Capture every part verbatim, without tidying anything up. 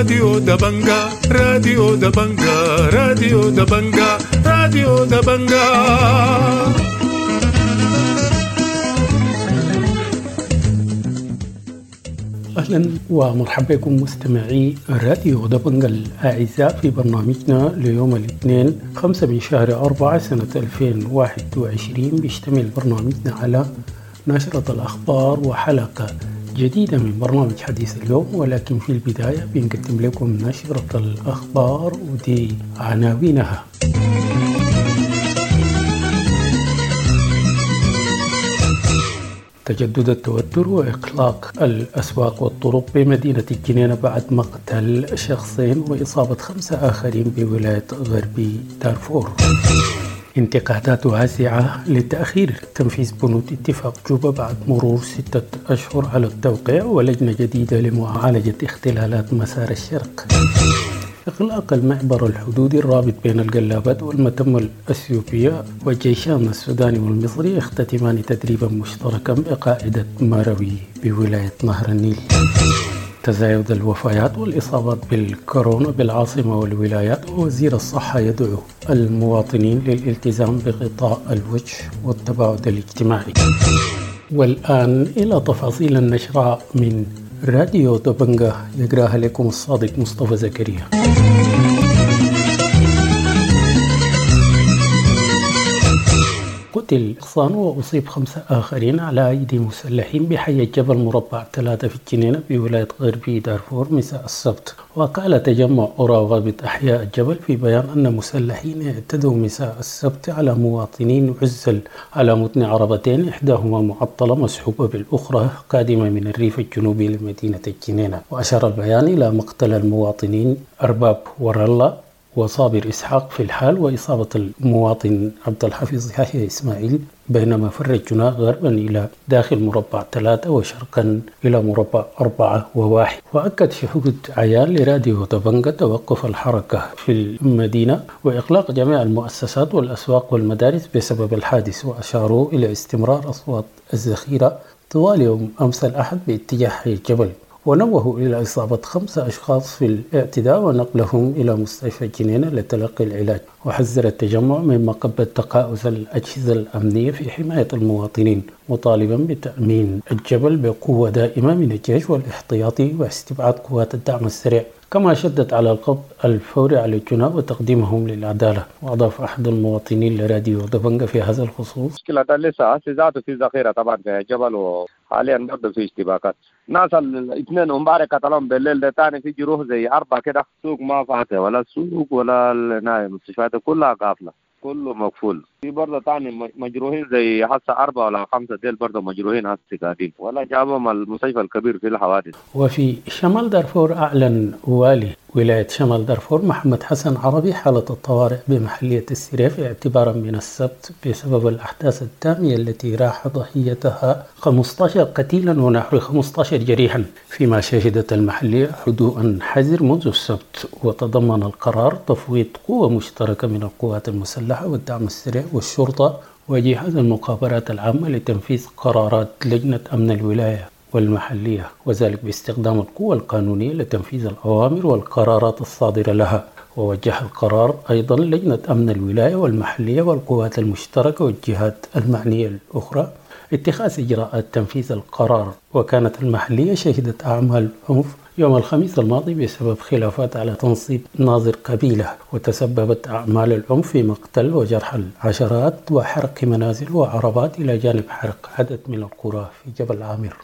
راديو دبنجا راديو دبنجا راديو دبنجا راديو دبنجا. أهلا ومرحبا بكم مستمعي راديو دبنجا الأعزاء في برنامجنا ليوم الاثنين خمسة من شهر أربعة سنة ألفين وواحد وعشرين. بيشتمل برنامجنا على نشرة الأخبار وحلقة جديدة من برنامج حديث اليوم، ولكن في البداية بنقدم لكم نشرة الأخبار ودي عناوينها. تجدد التوتر وإغلاق الأسواق والطرق بمدينة الجنينة بعد مقتل شخصين وإصابة خمسة آخرين بولاية غربي دارفور. انتقادات واسعة لتأخير تنفيذ بنود اتفاق جوبا بعد مرور ستة أشهر على التوقيع، ولجنة جديدة لمعالجة اختلالات مسار الشرق. إغلاق المعبر الحدودي الرابط بين القلابات والمتم الأثيوبية، والجيشان السوداني والمصري يختتمان تدريبا مشتركا بقاعدة ماروي بولاية نهر النيل. تزايد الوفيات والإصابات بالكورونا بالعاصمة والولايات، ووزير الصحة يدعو المواطنين للالتزام بغطاء الوجه والتباعد الاجتماعي. والآن إلى تفاصيل النشرة من راديو دبنجا، يقراها لكم الصادق مصطفى زكريا. قتل شخصان وأصيب خمسة آخرين على أيدي مسلحين بحي الجبل مربع ثلاثة في الجنينة بولاية غربي دارفور مساء السبت. وقال تجمع أراغبة أحياء الجبل في بيان أن مسلحين اعتدوا مساء السبت على مواطنين عزل على متن عربتين، إحداهما معطلة مسحوبة بالأخرى قادمة من الريف الجنوبي لمدينة الجنينة. وأشار البيان إلى مقتل المواطنين أرباب ورلا وصابر إسحاق في الحال، وإصابة المواطن عبد الحفيظ يحيى إسماعيل بينما فر الجناح غربا إلى داخل مربع ثلاثة وشرقا إلى مربع أربعة وواحد. وأكد شهود عيان لراديو دبنجا توقف الحركة في المدينة وإغلاق جميع المؤسسات والأسواق والمدارس بسبب الحادث، وأشاروا إلى استمرار أصوات الذخيرة طوال يوم أمس الأحد باتجاه حي الجبل، ونوهوا إلى إصابة خمسة أشخاص في الاعتداء ونقلهم إلى مستشفى الجنينة لتلقي العلاج. وحذر التجمع من مقبة تقاعس الأجهزة الأمنية في حماية المواطنين، مطالبا بتأمين الجبل بقوة دائمة من الجيش والاحتياطي واستبعاد قوات الدعم السريع، كما شدد على القبض الفوري على الجناة وتقديمهم للعدالة. وأضاف أحد المواطنين لراديو دبنجا في هذا الخصوص: مشكلة لسه ذاته في ذخيرة طبعا في الجبل، وحاليا برضه في اشتباكات. ناس الاثنين امبارح قتلهم بالليل، ده تاني في جروح زي أربعة كده. سوق ما فاتح ولا السوق ولا المستشفيات كلها قافلة، كله مقفول. في برضه تاني مجروحين زي هسه أربعة ولا خمسة ديل برضه مجروحين هسه قاعدين، ولا جابهم المستشفى الكبير في الحوادث. وفي شمال دارفور أعلن والي ولاية شمال دارفور محمد حسن عربي حالة الطوارئ بمحلية السريف اعتبارا من السبت بسبب الأحداث الدامية التي راح ضحيتها خمسة عشر قتيلا ونحو خمسة عشر جريحا، فيما شهدت المحلية هدوءا حذر منذ السبت. وتضمن القرار تفويض قوة مشتركة من القوات المسلحة والدعم السريع والشرطة وجهاز المخابرات العامة لتنفيذ قرارات لجنة أمن الولاية والمحلية، وذلك باستخدام القوى القانونية لتنفيذ الأوامر والقرارات الصادرة لها. ووجه القرار أيضا لجنة أمن الولاية والمحلية والقوات المشتركة والجهات المعنية الأخرى اتخاذ إجراءات تنفيذ القرار. وكانت المحلية شهدت أعمال عنف يوم الخميس الماضي بسبب خلافات على تنصيب ناظر قبيلة، وتسببت أعمال العنف في مقتل وجرح العشرات وحرق منازل وعربات إلى جانب حرق عدد من القرى في جبل عامر.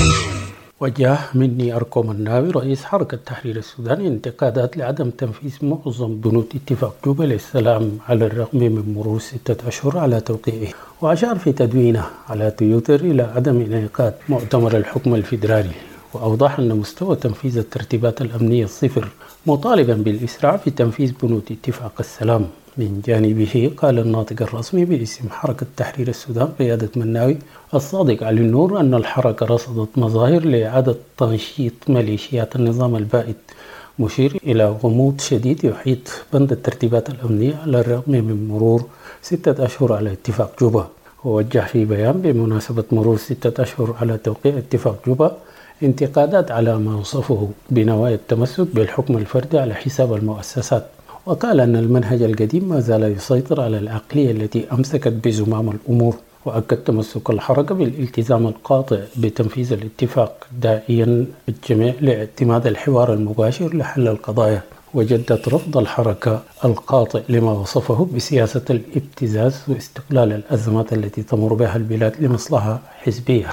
وجه مني أركوم الناوي رئيس حركة تحرير السودان انتقادات لعدم تنفيذ معظم بنود اتفاق جوبا للسلام على الرغم من مرور ستة أشهر على توقيعه. وأشار في تدوينه على تويتر إلى عدم انعقاد مؤتمر الحكم الفيدرالي، وأوضح أن مستوى تنفيذ الترتيبات الأمنية صفر، مطالبا بالإسراع في تنفيذ بنود اتفاق السلام. من جانبه قال الناطق الرسمي باسم حركة تحرير السودان قيادة مناوي الصادق علي النور أن الحركة رصدت مظاهر لإعادة تنشيط ميليشيات النظام البائد، مشير إلى غموض شديد يحيط بند الترتيبات الأمنية على الرغم من مرور ستة أشهر على اتفاق جوبا. ووجه في بيان بمناسبة مرور ستة أشهر على توقيع اتفاق جوبا انتقادات على ما وصفه بنوايا التمسك بالحكم الفردي على حساب المؤسسات. وقال أن المنهج القديم ما زال يسيطر على العقلية التي أمسكت بزمام الأمور، وأكد تمسك الحركة بالالتزام القاطع بتنفيذ الاتفاق، داعيا الجميع لاعتماد الحوار المباشر لحل القضايا. وجدد رفض الحركة القاطع لما وصفه بسياسة الابتزاز واستقلال الأزمات التي تمر بها البلاد لمصلحة حزبية.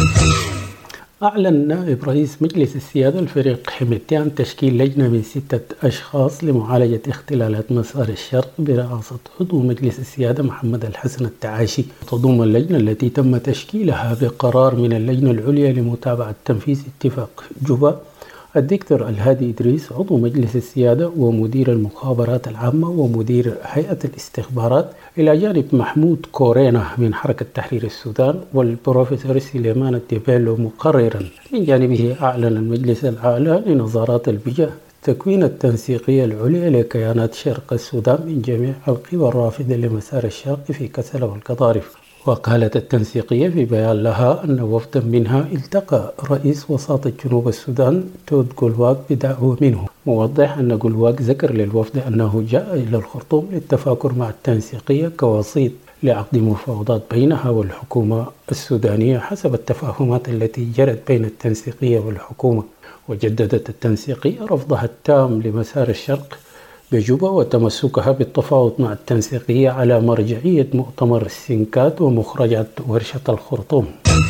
أعلن نائب رئيس مجلس السيادة الفريق حميدتيان تشكيل لجنة من ستة أشخاص لمعالجة اختلالات مسار الشرق برئاسة عضو مجلس السيادة محمد الحسن التعاشي. تضم اللجنة التي تم تشكيلها بقرار من اللجنة العليا لمتابعة تنفيذ اتفاق جوبا الدكتور الهادي إدريس عضو مجلس السيادة ومدير المخابرات العامة ومدير هيئة الاستخبارات، إلى جانب محمود كورينا من حركة تحرير السودان، والبروفيسور سليمان الدبيلو مقررا. من جانبه أعلن المجلس الأعلى لنظارات البيئة تكوين التنسيقية العليا لكيانات شرق السودان من جميع القوى الرافضة لمسار الشرق في كسلة والقضارف. وقالت التنسيقية في بيان لها أن وفدا منها التقى رئيس وساطة جنوب السودان تود جولواك بدعوة منه، موضح أن جولواك ذكر للوفد أنه جاء إلى الخرطوم للتفاكر مع التنسيقية كوسيط لعقد مفاوضات بينها والحكومة السودانية حسب التفاهمات التي جرت بين التنسيقية والحكومة. وجددت التنسيقية رفضها التام لمسار الشرق بجوبا وتمسكها بالتفاوض مع التنسيقية على مرجعية مؤتمر السنكات ومخرجات ورشة الخرطوم.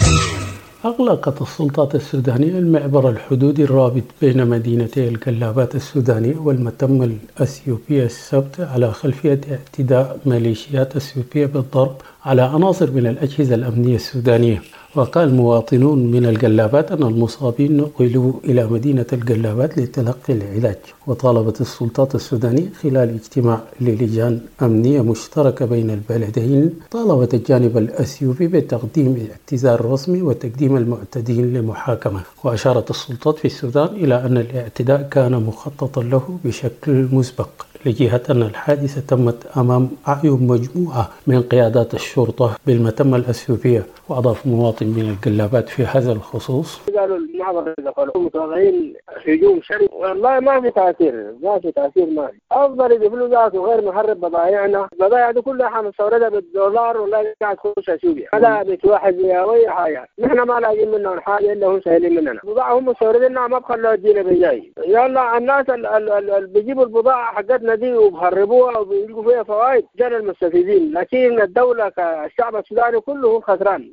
أغلقت السلطات السودانية المعبر الحدودي الرابط بين مدينتي القلابات السودانية والمتم الأثيوبية السبت على خلفية اعتداء ميليشيات أثيوبية بالضرب على عناصر من الأجهزة الأمنية السودانية. وقال مواطنون من القلابات أن المصابين نقلوا إلى مدينة القلابات لتلقي العلاج. وطالبت السلطات السودانية خلال اجتماع للجان أمنية مشتركة بين البلدين، طالبت الجانب الأثيوبي بتقديم اعتذار رسمي وتقديم المعتدين لمحاكمة. وأشارت السلطات في السودان إلى أن الاعتداء كان مخططا له بشكل مسبق، لجهة أن الحادثة تمت أمام أعين مجموعة من قيادات الشرطة بالمتمة الأثيوبية. وأضاف مواطن من القلابات في هذا الخصوص: قالوا المعبر دخلوا متوقعين هجوم شرس، والله ما في تأثير، ما في تأثير ما في. أفضل يقبلوا ذاته غير محرب بضائعنا، بضائع دي كلها حنستوردها بالدولار ولا قاعد تخش أثيوبيا، هذا بتواحد أي حاجة، نحن ما لاقين منهم حاجة إلا هم سهلين مننا، بضاعة هم مستوردينها ما بخلوها تجينا بجاي. يلا الناس اللي بيجيبوا البضاعة حقتنا دي وبخربوها وبيلقوا فيها فوائد جل المستفيدين، لكن الدولة كالشعب السوداني كله خسران.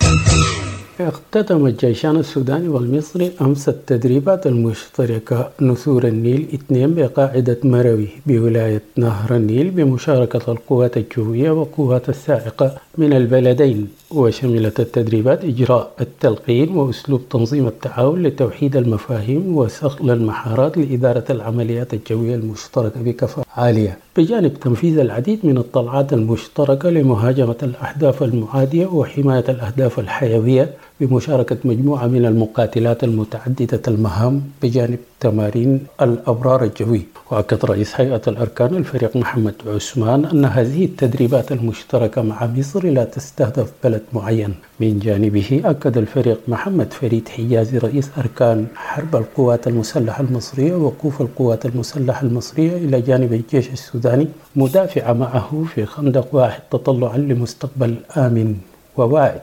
اختتم الجيشان السوداني والمصري أمس التدريبات المشتركة نسور النيل اثنين بقاعدة مروي بولاية نهر النيل بمشاركة القوات الجوية والقوات السائقة من البلدين. وشملت التدريبات إجراء التلقين وأسلوب تنظيم التعاون لتوحيد المفاهيم وصقل المحارات لإدارة العمليات الجوية المشتركة بكفاءة عالية، بجانب تنفيذ العديد من الطلعات المشتركة لمهاجمة الأهداف المعادية وحماية الأهداف الحيوية بمشاركة مجموعة من المقاتلات المتعددة المهام بجانب تمارين الأبرار الجوي. وأكد رئيس هيئة الأركان الفريق محمد عثمان أن هذه التدريبات المشتركة مع مصر لا تستهدف بلد معين. من جانبه أكد الفريق محمد فريد حجازي رئيس أركان حرب القوات المسلحة المصرية وقوف القوات المسلحة المصرية إلى جانب الجيش السوداني مدافع معه في خندق واحد تطلعا لمستقبل آمن وواعد.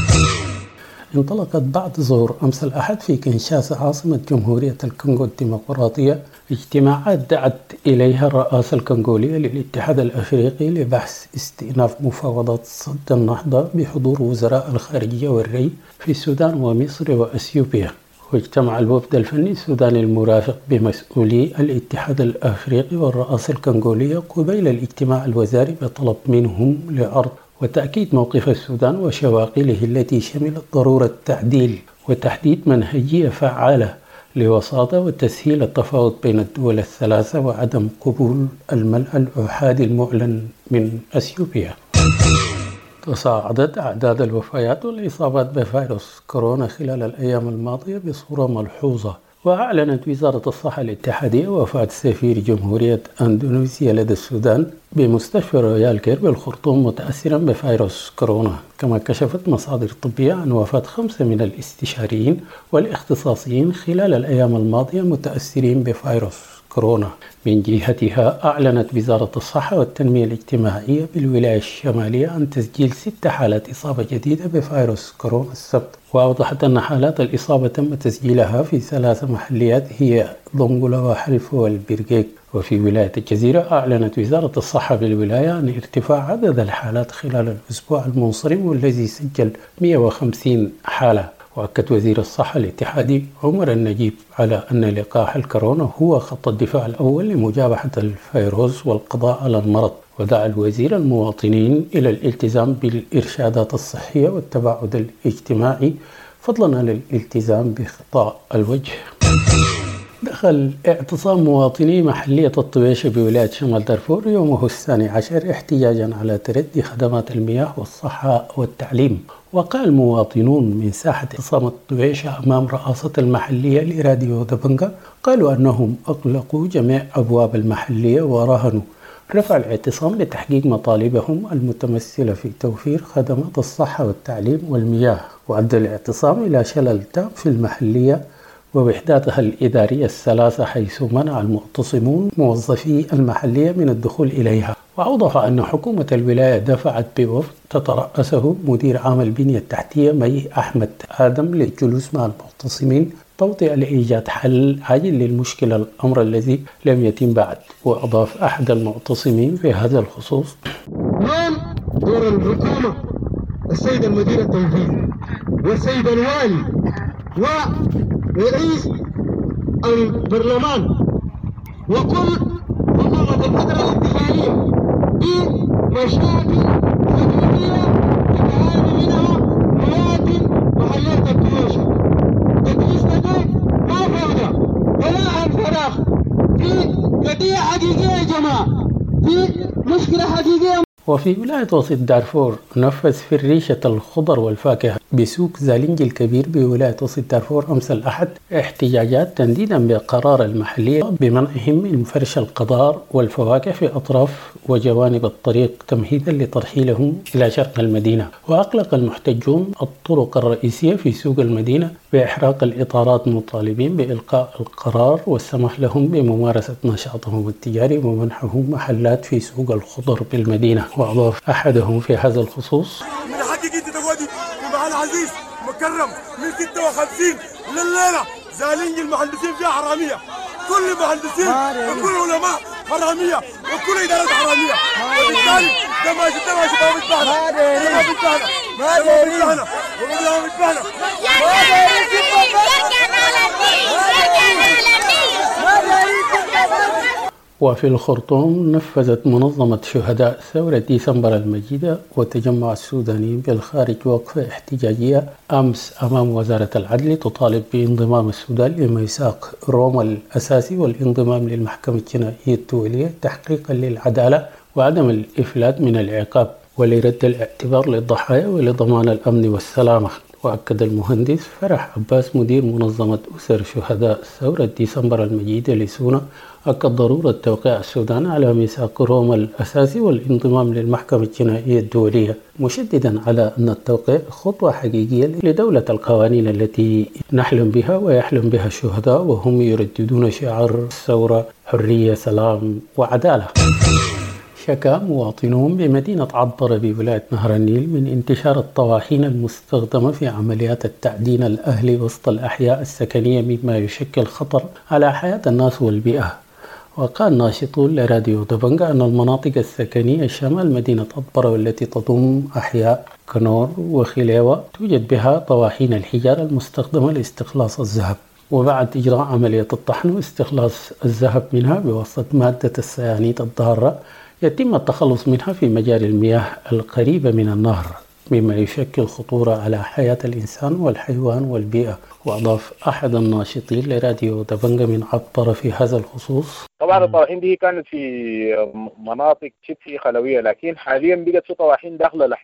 انطلقت بعد ظهور أمس الأحد في كينشاسا عاصمة جمهورية الكونغو الديمقراطية اجتماعات دعت إليها الرئاسة الكونغولية للاتحاد الأفريقي لبحث استئناف مفاوضات صد النهضة بحضور وزراء الخارجية والري في السودان ومصر وأثيوبيا. واجتمع الوفد الفني السوداني المرافق بمسؤولي الاتحاد الأفريقي والرئاسة الكونغولية قبيل الاجتماع الوزاري بطلب منهم لعرض وتأكيد موقف السودان وشواغله التي شملت ضرورة تعديل وتحديد منهجية فعالة لوساطة وتسهيل التفاوض بين الدول الثلاثة وعدم قبول الملء الأحادي المعلن من أثيوبيا. تصاعدت أعداد الوفيات والإصابات بفيروس كورونا خلال الأيام الماضية بصورة ملحوظة، وأعلنت وزارة الصحة الاتحادية وفاة سفير جمهورية أندونيسيا لدى السودان بمستشفى رويال كير بالخرطوم متأثرا بفيروس كورونا. كما كشفت مصادر طبية عن وفاة خمسة من الاستشاريين والاختصاصيين خلال الأيام الماضية متأثرين بفيروس كورونا. من جهتها أعلنت وزارة الصحة والتنمية الاجتماعية بالولاية الشمالية عن تسجيل ست حالات إصابة جديدة بفيروس كورونا السبت، وأوضحت أن حالات الإصابة تم تسجيلها في ثلاث محليات هي ضنقلة وحلفة والبرقيق. وفي ولاية الجزيرة أعلنت وزارة الصحة بالولاية عن ارتفاع عدد الحالات خلال الأسبوع المنصرم والذي سجل مئة وخمسين حالة. وأكد وزير الصحة الاتحادي عمر النجيب على أن لقاح الكورونا هو خط الدفاع الأول لمجابهة الفيروس والقضاء على المرض، ودعا الوزير المواطنين إلى الالتزام بالإرشادات الصحية والتباعد الاجتماعي فضلا عن الالتزام بغطاء الوجه. دخل اعتصام مواطني محلية الطويشة بولاية شمال دارفور يومه الثاني عشر احتجاجا على تردي خدمات المياه والصحة والتعليم. وقال مواطنون من ساحة اعتصام الطويشة أمام رئاسة المحلية لراديو دبنجا قالوا أنهم أغلقوا جميع أبواب المحلية ورهنوا رفع الاعتصام لتحقيق مطالبهم المتمثلة في توفير خدمات الصحة والتعليم والمياه. وأدى الاعتصام إلى شلل تام في المحلية ووحداتها الإدارية الثلاثة، حيث منع المعتصمون موظفي المحلية من الدخول إليها. وأوضح أن حكومة الولاية دفعت بوفد تترأسه مدير عام البنية التحتية مي أحمد آدم للجلوس مع المعتصمين توطئة لإيجاد حل عاجل للمشكلة، الأمر الذي لم يتم بعد. وأضاف أحد المعتصمين في هذا الخصوص: اليوم دور الحكومة السيد المدير التنفيذي والسيد الوالي ورئيس البرلمان وكل حكومة الفترة الانتقالية بمشاكل حقيقية يتعاني منها مواطن محلات الطويشة. الطويشة دي ما فوضى ولا عن فراغ، في قضية حقيقية يا جماعة، في مشكلة حقيقية. وفي ولاية وسط دارفور نفذ فريشة الخضر والفاكهة بسوق زالينج الكبير بولاية وسط دارفور أمس الأحد احتجاجات تنديدا بقرار المحلية بمنعهم من فرش الخضار والفواكه في أطراف وجوانب الطريق تمهيدا لترحيلهم إلى شرق المدينة. وأغلق المحتجون الطرق الرئيسية في سوق المدينة بإحراق الإطارات مطالبين بإلقاء القرار والسمح لهم بممارسة نشاطهم التجاري ومنحهم محلات في سوق الخضر بالمدينة. وأضاف أحدهم في هذا الخصوص: من حقك أنت تقعدي في محل عزيز مكرم من ستة وخمسين لليلة زالينج المهندسين فيها حرامية، كل المهندسين وكل العلماء حرامية وكل إدارة حرامية، وبالتالي ده ماشي ده ماشي ما بيتبعنا ما بيتبعنا ما بيتبعنا ما بيتبعنا وفي الخرطوم نفذت منظمة شهداء ثورة ديسمبر المجيدة وتجمع السودانيين بالخارج وقفة احتجاجية أمس أمام وزارة العدل تطالب بانضمام السودان لميثاق روما الأساسي والانضمام للمحكمة الجنائية الدولية تحقيقا للعدالة وعدم الإفلات من العقاب ولرد الاعتبار للضحايا ولضمان الأمن والسلامة. وأكد المهندس فرح عباس مدير منظمة أسر شهداء ثورة ديسمبر المجيدة لسونا أكد ضرورة توقيع السودان على ميثاق روما الأساسي والانضمام للمحكمة الجنائية الدولية، مشددا على أن التوقيع خطوة حقيقية لدولة القوانين التي نحلم بها ويحلم بها الشهداء وهم يرددون شعار الثورة حرية سلام وعدالة. شكا مواطنون بمدينة عطبرة بولاية نهر النيل من انتشار الطواحين المستخدمة في عمليات التعدين الأهلي وسط الأحياء السكنية مما يشكل خطر على حياة الناس والبيئة. وقال ناشطون لراديو دبنجا أن المناطق السكنية شمال مدينة عطبرة والتي تضم أحياء كنور وخليوة توجد بها طواحين الحجارة المستخدمة لاستخلاص الذهب، وبعد إجراء عملية الطحن واستخلاص الذهب منها بواسطة مادة السيانيد الضارة يتم التخلص منها في مجاري المياه القريبة من النهر مما يشكل خطورة على حياة الإنسان والحيوان والبيئة. وأضاف أحد الناشطين لراديو دبنجا من عطبرة في هذا الخصوص: طبعا الطواحين دي كانت في مناطق شبه خلوية، لكن حاليا بقت في طواحين داخل الأحياء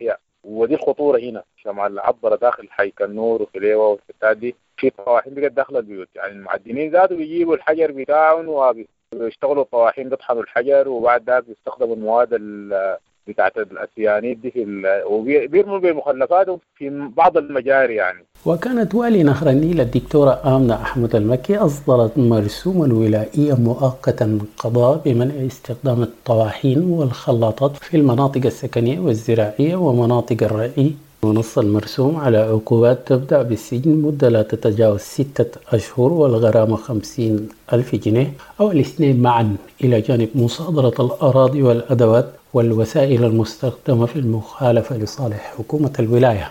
ودي الخطورة هنا. شمال العبرة داخل حي كنور وفليوة والفتات دي في طواحين بقت داخل البيوت، يعني المعدنين ذاته بيجيبوا الحجر بتاعهم وبيشتغلوا الطواحين بيطحنوا الحجر وبعد ذلك بيستخدموا المواد بتاعت الأسيانيد دي في وبيرموا بمخلفاتهم في بعض المجاري يعني. وكانت والي نهر النيل الدكتورة آمنة أحمد المكي أصدرت مرسوما ولائيا مؤقتا قضاء بمنع استخدام الطواحين والخلاطات في المناطق السكنية والزراعية ومناطق الرعي. ونص المرسوم على عقوبات تبدأ بالسجن مدة لا تتجاوز ستة أشهر والغرامة خمسين ألف جنيه أو الاثنين معا، إلى جانب مصادرة الأراضي والأدوات والوسائل المستخدمة في المخالفة لصالح حكومة الولاية.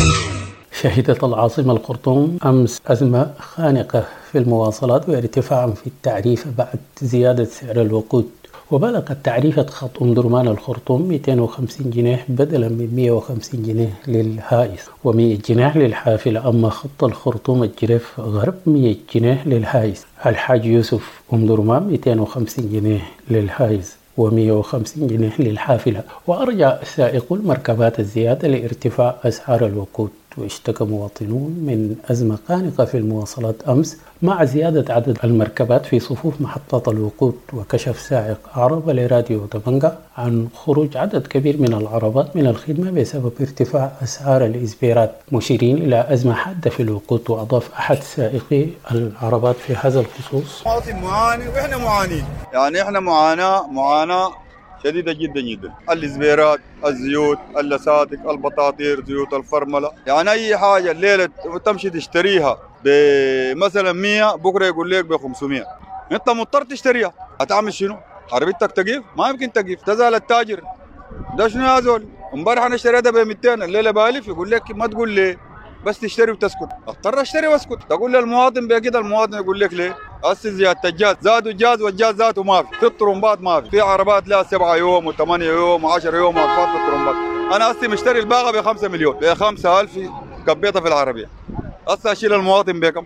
شهدت العاصمة الخرطوم أمس أزمة خانقة في المواصلات وارتفاعا في التعريفة بعد زيادة سعر الوقود، وبلغت تعريفة خط أم درمان الخرطوم مئتين وخمسين جنيه بدلا من مئة وخمسين جنيه للهائس ومئة جنيه للحافلة. أما خط الخرطوم الجريف غرب مئة جنيه للهائس. الحاج يوسف أم درمان مئتين وخمسين جنيه للهائس ومئة وخمسين جنيه للحافلة. وأرجع سائقو المركبات الزيادة لارتفاع أسعار الوقود. واشتكى مواطنون من أزمة خانقة في المواصلات أمس مع زيادة عدد المركبات في صفوف محطات الوقود. وكشف سائق عربة لراديو دبنجة عن خروج عدد كبير من العربات من الخدمة بسبب ارتفاع أسعار الإسبيرات، مشيرين إلى أزمة حادة في الوقود. وأضاف أحد سائقي العربات في هذا الخصوص: مواطن معاني وإحنا معانين، يعني إحنا معاناة معاناة شديدة جدا جدا. الإسبيرات، الزيوت، اللساتك، البطاطير، زيوت الفرملة، يعني أي حاجة الليلة تمشي تشتريها بمثلا مية بكرة يقول لك ب خمسمية، أنت مضطر تشتريها. هتعمل شنو؟ عربيتك تقيف؟ ما يمكن تقيف. تزال التاجر ده شنو يا زول؟ امبارح أنا اشتريتها ب مئتين، الليلة بالف يقول لك ما تقول لي بس تشتري وتسكت. اضطر اشتري واسكت. تقول للمواطن بكده، المواطن يقول لك ليه؟ أسس زيادة الجاز، زادوا الجاز والجاز ذاته ما في، في الطرمبات ما في، في عربات لها سبعة يوم وثمانية يوم وعشرة يوم وقفات في الطرمبات. أنا أسي مشتري الباقة بخمسة مليون، بخمسة ألف كبيتها في العربية. أسا أشيل المواطن بكم.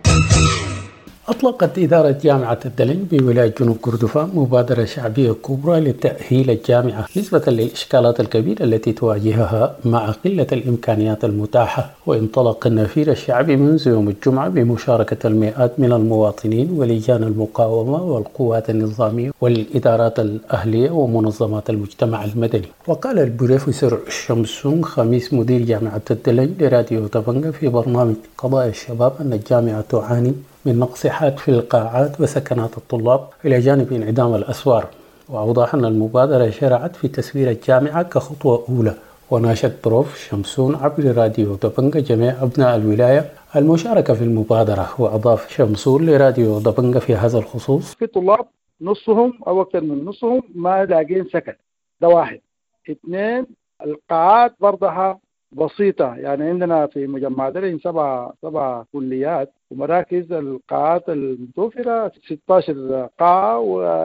أطلقت إدارة جامعة الدلنج بولاية جنوب كردفان مبادرة شعبية كبرى لتأهيل الجامعة نسبة للإشكالات الكبيرة التي تواجهها مع قلة الإمكانيات المتاحة. وانطلق النفير الشعبي منذ يوم الجمعة بمشاركة المئات من المواطنين ولجان المقاومة والقوات النظامية والإدارات الأهلية ومنظمات المجتمع المدني. وقال البروفيسور شمسون خميس مدير جامعة الدلنج لراديو دبنجة في برنامج قضايا الشباب أن الجامعة تعاني من نقص حاد في القاعات وسكنات الطلاب إلى جانب انعدام الأسوار. وأوضح أن المبادرة شرعت في تسوير الجامعة كخطوة أولى. وناشد بروف شمسون عبر راديو دبنجة جميع أبناء الولاية المشاركة في المبادرة. وأضاف شمسون لراديو دبنجة في هذا الخصوص: في طلاب نصهم أو أكثر من نصهم ما لاقين سكن، ده واحد. اثنين، القاعات برضها بسيطة، يعني عندنا في مجمع درين سبع سبع كليات ومراكز، القاعات المتوفرة ستة عشر قاعة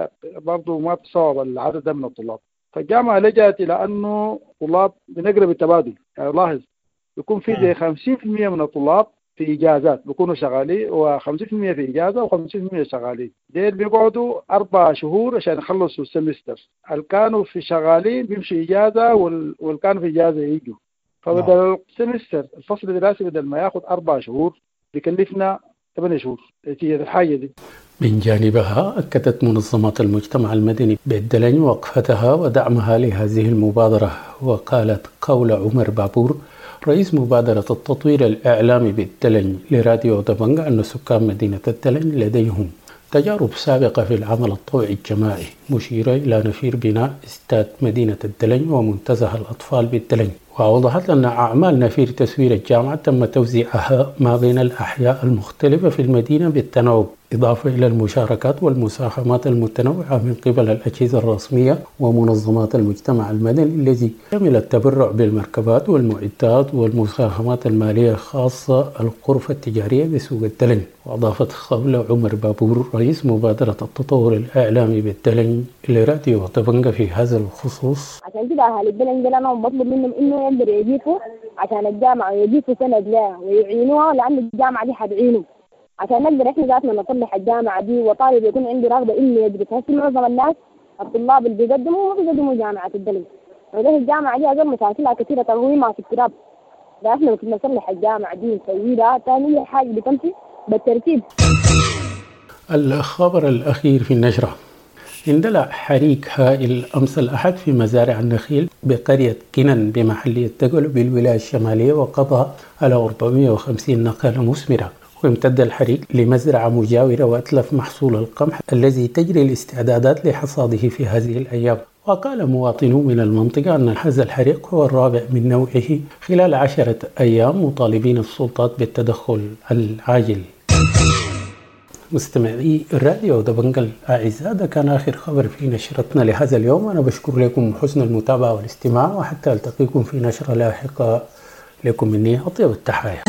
وبرضه ما تصوب العدد من الطلاب. فالجامعة لجأت إلى أنه طلاب بنقرب التبادل، يعني لاحظ يكون في زي خمسين بالمئة من الطلاب في إجازات بيكونوا شغالين وخمسين بالمئة في إجازة وخمسين بالمئة شغالين. ديل بيقعدوا أربع شهور عشان يخلصوا السمستر. اللي كانوا في شغالين بيمشوا إجازة واللي كانوا في إجازة يجوا. فبدل السمستر الفصل الدراسي بدل ما ياخذ أربع شهور بيكلفنا ثمانية شهور نتيجة الحاجة دي. من جانبها أكدت منظمات المجتمع المدني بالدلنج وقفتها ودعمها لهذه المبادرة. وقالت قول عمر بابور رئيس مبادرة التطوير الإعلامي بالدلنج لراديو دبنجة أن سكان مدينة الدلنج لديهم تجارب سابقة في العمل الطوعي الجماعي، مشيرة إلى نفير بناء استاد مدينة الدلنج ومنتزه الأطفال بالدلنج. وأوضحت أن أعمال نفير تسوير الجامعة تم توزيعها ما بين الأحياء المختلفة في المدينة بالتناوب، إضافة إلى المشاركات والمساهمات المتنوعة من قبل الأجهزة الرسمية ومنظمات المجتمع المدني الذي شمل التبرع بالمركبات والمعدات والمساهمات المالية الخاصة الغرفة التجارية بسوق الدلنج. وأضافت قول عمر بابور رئيس مبادرة التطور الإعلامي بالدلنج لراديو دبنجة في هذا الخصوص: عشان كده أهل الدلنج أنا بطلب منهم إنه يقدروا يضيفوا عشان الجامعة يضيفوا سند لها ويعينوها، لأن الجامعة دي حتعينوا عشان نقدر إحنا ذاتنا نطلع الجامعة دي وطالب يكون عنده رغبة إنه يدرس. هسه معظم الناس الطلاب اللي بيقدموا ما بيقدموا جامعة الدلنج، وله الجامعة دي أقل مشاكلها كثيرة تنظيمها في التراب. ده إحنا كنا نصلح الجامعة دي نسويها تاني حاجة بتمشي بالترتيب. الخبر الأخير في النشرة: اندلع حريق هائل أمس الأحد في مزارع النخيل بقرية كنن بمحلية تقل بالولاية الشمالية، وقضى على أربعمائة وخمسين نخلة مثمرة. وامتد الحريق لمزرعة مجاورة وأتلف محصول القمح الذي تجري الاستعدادات لحصاده في هذه الأيام. وقال مواطنون من المنطقة أن هذا الحريق هو الرابع من نوعه خلال عشرة أيام، مطالبين السلطات بالتدخل العاجل. مستمعي الراديو دبنجة الأعزاء، ده كان آخر خبر في نشرتنا لهذا اليوم. أنا بشكر لكم حسن المتابعة والاستماع، وحتى ألتقيكم في نشرة لاحقة. لكم مني أطيب التحايا.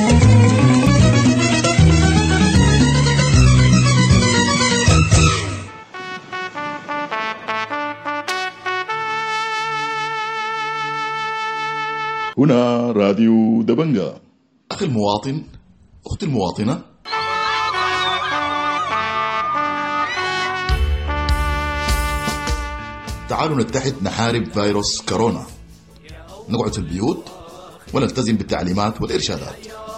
هنا راديو دبنجة. أخي المواطن، أختي المواطنة، تعالوا نتحد نحارب فيروس كورونا. نقعد في البيوت ونلتزم بالتعليمات والإرشادات.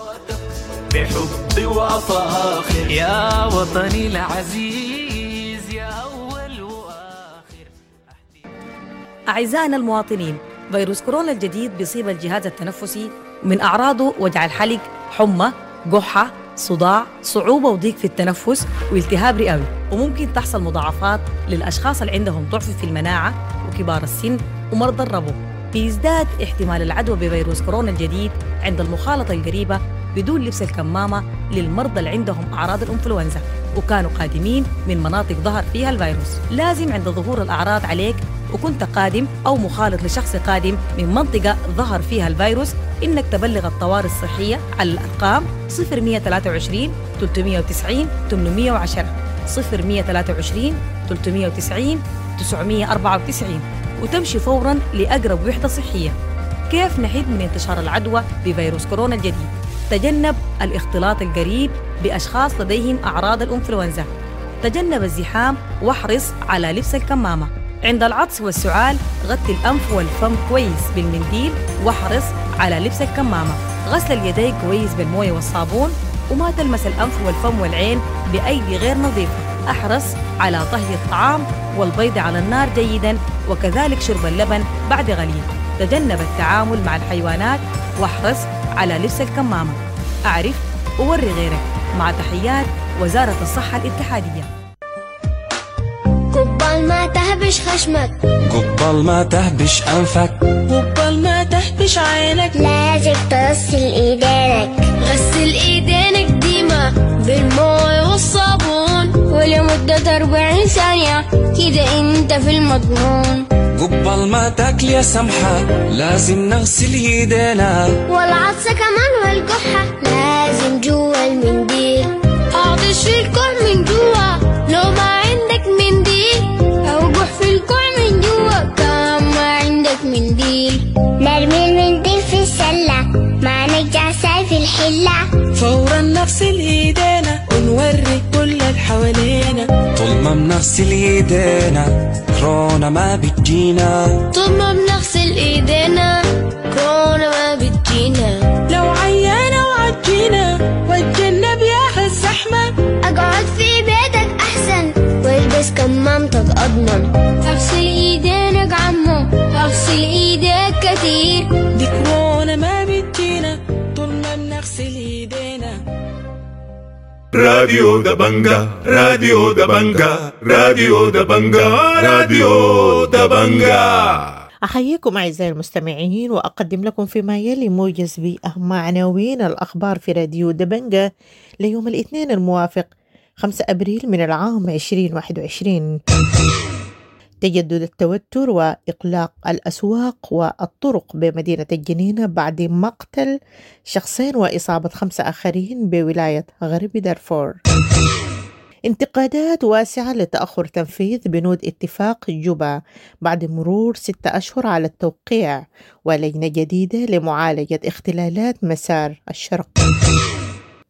بحب وفاخر يا وطني العزيز يا أول وآخر. أعزائنا المواطنين، فيروس كورونا الجديد بيصيب الجهاز التنفسي، ومن أعراضه وجع الحلق، حمى، قحة، صداع، صعوبة وضيق في التنفس، والتهاب رئوي. وممكن تحصل مضاعفات للأشخاص اللي عندهم ضعف في المناعة وكبار السن ومرضى الربو. بيزداد احتمال العدوى بفيروس كورونا الجديد عند المخالطة القريبة بدون لبس الكمامة للمرضى اللي عندهم أعراض الإنفلونزا وكانوا قادمين من مناطق ظهر فيها الفيروس. لازم عند ظهور الأعراض عليك وكنت قادم أو مخالط لشخص قادم من منطقة ظهر فيها الفيروس إنك تبلغ الطوارئ الصحية على الأرقام صفر مية ثلاثة وعشرين ثلاثمية وتسعين ثمانمية وعشرة صفر مية ثلاثة وعشرين ثلاثمية وتسعين تسعمية وأربعة وتسعين وتمشي فوراً لأقرب وحدة صحية. كيف نحيد من انتشار العدوى بفيروس كورونا الجديد؟ تجنب الاختلاط القريب بأشخاص لديهم أعراض الإنفلونزا. تجنب الزحام واحرص على لبس الكمامة. عند العطس والسعال غطي الأنف والفم كويس بالمنديل واحرص على لبس الكمامة. غسل اليدين كويس بالموية والصابون، وما تلمس الأنف والفم والعين بأيدي غير نظيفة. احرص على طهي الطعام والبيض على النار جيداً، وكذلك شرب اللبن بعد غليه. تجنب التعامل مع الحيوانات واحرص على لبس الكمامة. أعرف ووري غيرك. مع تحيات وزارة الصحة الاتحادية. قبل ما تهبش خشمك، قبل ما تهبش أنفك، قبل ما تهبش عينك، لازم تغسل ايدينك. غسل ايدينك ديما بالماء والصابون ولمدة أربعين ثانية، كده انت في المضمون. قبل ما تاكل يا سمحة لازم نغسل ايدينا، والعطسة كمان والكحة لازم جوا المنديل. اعطش في الكح من جوا لو ما عندك منديل، او جح في الكح من جوا كمان ما عندك منديل. نرمي المنديل في السلة ما نرجع ساي في الحلة. فورا نغسل ايدينا ونوري كل اللي حوالينا. طول ما بنغسل ايدينا كورونا ما بتجينا. طول ما بنغسل ايدينا كورونا ما بتجينا. لو عيانة وعجينا واتجنب يا الزحمة. اقعد في بيتك احسن والبس كمامتك اضمن. اغسل ايدينك عمو، اغسل ايديك كتير. دي كورونا ما بتجينا طول ما بنغسل ايدينا. راديو دبنجة، راديو دبنجة، راديو دبنجة، راديو دبنجة. أحييكم أعزائي المستمعين، وأقدم لكم فيما يلي موجز بأهم عناوين الأخبار في راديو دبنجة ليوم الاثنين الموافق خمسة أبريل من العام عشرين واحد وعشرين. تجدد التوتر وإغلاق الأسواق والطرق بمدينة الجنينة بعد مقتل شخصين وإصابة خمسة آخرين بولاية غرب دارفور. انتقادات واسعة لتأخر تنفيذ بنود اتفاق جوبا بعد مرور ستة أشهر على التوقيع، ولجنة جديدة لمعالجة اختلالات مسار الشرق.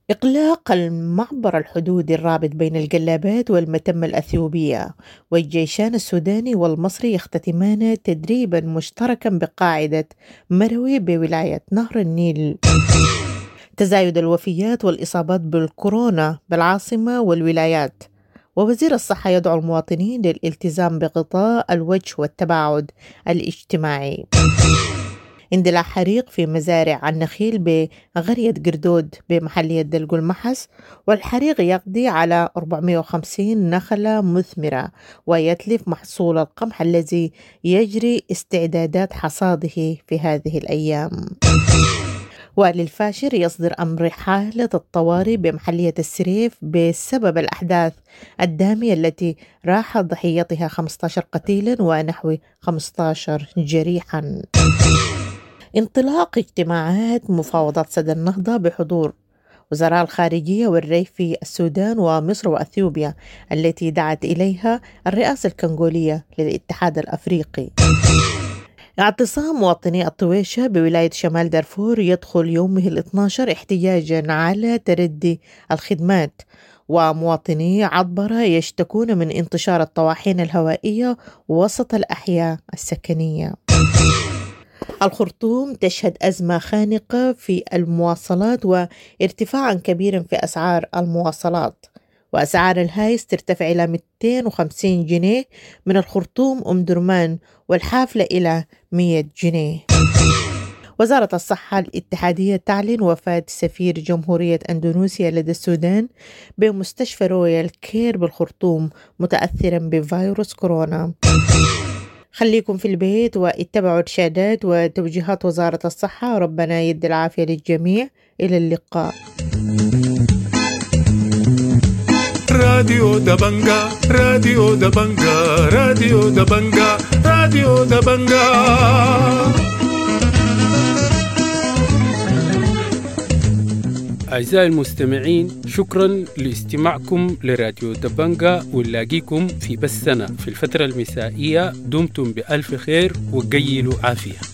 إغلاق المعبر الحدودي الرابط بين الجلابات والمتمة الأثيوبية، والجيشان السوداني والمصري يختتمان تدريبا مشتركا بقاعدة مروي بولاية نهر النيل. تزايد الوفيات والإصابات بالكورونا بالعاصمة والولايات، ووزير الصحة يدعو المواطنين للالتزام بغطاء الوجه والتباعد الاجتماعي. اندلاع حريق في مزارع النخيل بغرية قردود بمحلية دلق المحس، والحريق يقضي على أربعمائة وخمسين نخلة مثمرة ويتلف محصول القمح الذي يجري استعدادات حصاده في هذه الأيام. والي الفاشر يصدر أمر حالة الطوارئ بمحلية السريف بسبب الأحداث الدامية التي راح ضحيتها خمسة عشر قتيلا ونحو خمسة عشر جريحا. انطلاق اجتماعات مفاوضات سد النهضة بحضور وزراء الخارجية والري في السودان ومصر وأثيوبيا التي دعت إليها الرئاسة الكنغولية للاتحاد الأفريقي. اعتصام مواطني الطويشة بولاية شمال دارفور يدخل يومه الاثني عشر احتجاجا على تردي الخدمات، ومواطني عطبرة يشتكون من انتشار الطواحين الهوائية وسط الأحياء السكنية. الخرطوم تشهد أزمة خانقة في المواصلات وارتفاعا كبيرا في أسعار المواصلات، وأسعار الهايس ترتفع إلى مئتين وخمسين جنيه من الخرطوم أم درمان، والحافلة إلى مئة جنيه. وزارة الصحة الاتحادية تعلن وفاة سفير جمهورية أندونيسيا لدى السودان بمستشفى رويال كير بالخرطوم متأثرا بفيروس كورونا. خليكم في البيت واتبعوا إرشادات وتوجيهات وزارة الصحة، وربنا يدي العافية للجميع. إلى اللقاء. راديو دبنجا راديو دبنجا راديو دبنجا راديو دبنجا. أعزائي المستمعين، شكرا لاستماعكم لراديو دبنجا، ونلاقيكم في بثنا في الفترة المسائية. دمتم بألف خير وقيلوا عافية.